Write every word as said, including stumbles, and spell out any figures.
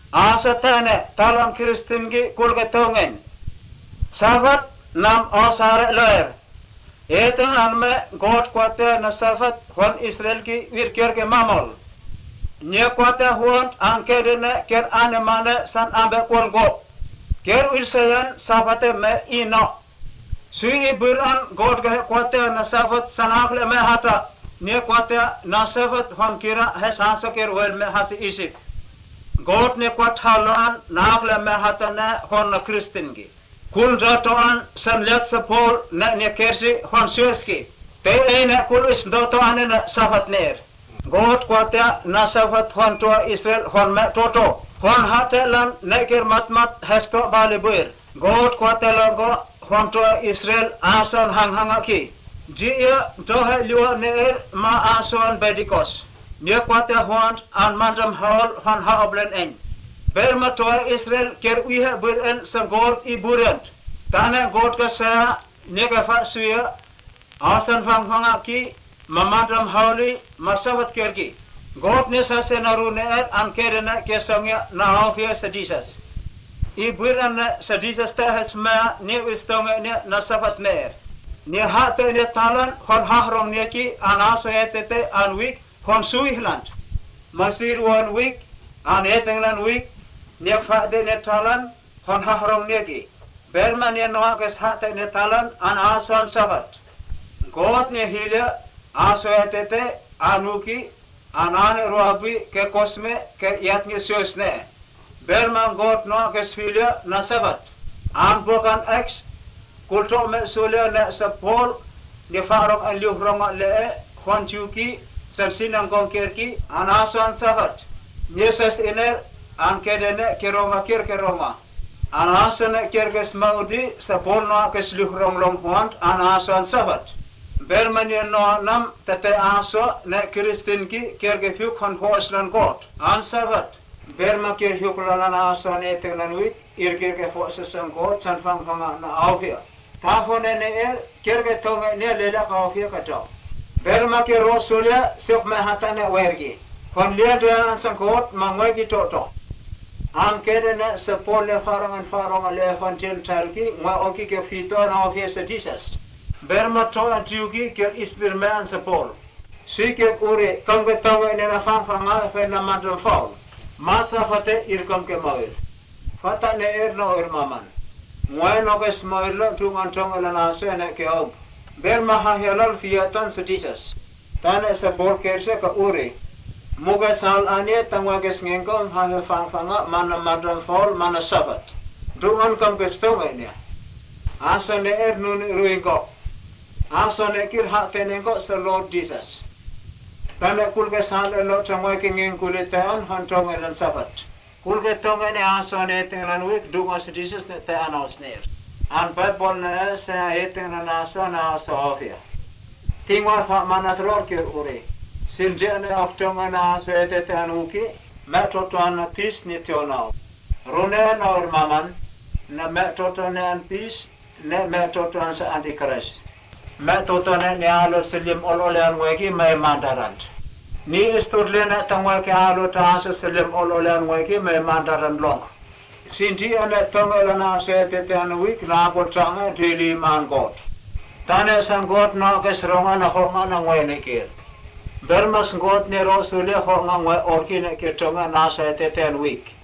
Asatane talang Kristin gi kulketongen. Sabat nam osare loer. Eteng anme God kwate na sabat hon Israel ki virkir ke mamol. Nye kwate hon angkedene ker anemane san ambe kulgo. Ker Israel sabate me ino. Sui iburan God ke kwate na sabat sanakle me hata. Nye kwate na sabat hon kira hesanso ker wel me hasi isip. God ne kwat haluan nakle me hata ne hon na Kristin gi. Kul jatoan san let sa pol na ne kersi hon sueski. Te ene kul is dotoan na sabat ner. God kwate na sabat hon to Israel hon me toto. Hon hate lan neker matmat hesto balibuir. God kwate logo hon to Israel ason hang hangaki. Jia dohe liwa neer ma ason bedikos. Nye kwate hon an mandam haol hon haoblen en. Berma toa Israel ker uihe buren sa God i burent. Tane God ka saya nega fa suya asan fang fanga ki mamandam hauli masawat kerki. God ne sa se naru neer an kerena ke sangya na hofia sa Jesus. I buren sa Jesus ta hasma ne wistonga ne nasabat neer. Ne hate ne talan hon hahrong ne ki an aso etete an week hon suihland. Masir one week an etenglan week. Nia fade ne talan hon hahrom negi. Berman ne noages hate ne talan an ason sabat. God ne hilya aso etete anuki anane roabi ke kosme ke yatnge siosne. Berman God noages hilya na sabat. An bokan ex kulto me sulya ne sa pol ne farong an liuhrong le hon chuki sersinang kongkerki an ason sabat. Yesus iner an kedene keroma kir keroma an asane kerges maudi sapolno kes luhrong long hont an asan sabat bermanie no nam tete aso ne Kristin ki kerge fyuk hon hoslan got an sabat berma ker hyuklan asan etenan wit irgerge hosasan got san fang fang na avia ta hone ne er kerge tonga ne lela avia kato berma ker rosulia sep me hatane wergi hon liadran san got mangoi ki toto An kedene se pole farangan farangan le fantil tarki ma oki ke fito na ofie se Jesus. Berma to antiuki ke ispirman se pol. Sike ure kambe tawe ne na fang fanga fe na mandro fall. Masa fate irkam ke mawir. Fata ne er no er maman. Moy no ke smair lo tungan tong la na se ne ke ob. Berma ha helal fiatan se Jesus. Tane se pol kerse ka ure. Muga sal ane tangwages ngengkong ha fang fanga mana madram fall mana sabat. Dungan kam kesto ene. Aso ne er nun ruingo. Aso ne kir ha tenengo sa Lord Jesus. Tane kulge sal elo tangwake ngeng kulitan han tong elan sabat. Kulge tong ene aso ne tengan wik dungan sa Jesus ne te anos ner. An Bible ne sa etengan aso na aso ofia. Tingwa fa mana tror kir ure. Siljene aftonga na swete tanuki metoto an pis ni tionao. Rune na or maman na metoto ne an pis ne metoto an sa antikras. Metoto ne ne alo selim olole an weki me mandarant. Ni isturle ne tangwa ke alo ta sa selim olole an weki me mandarant long. Sinti ane tonga na swete tanuki na potanga dili mangot. Tane sangot na kesronga na honga na ngwene kir. Bermas God ne rosule ho ngwe orki ne ke tonga na sa te ten week.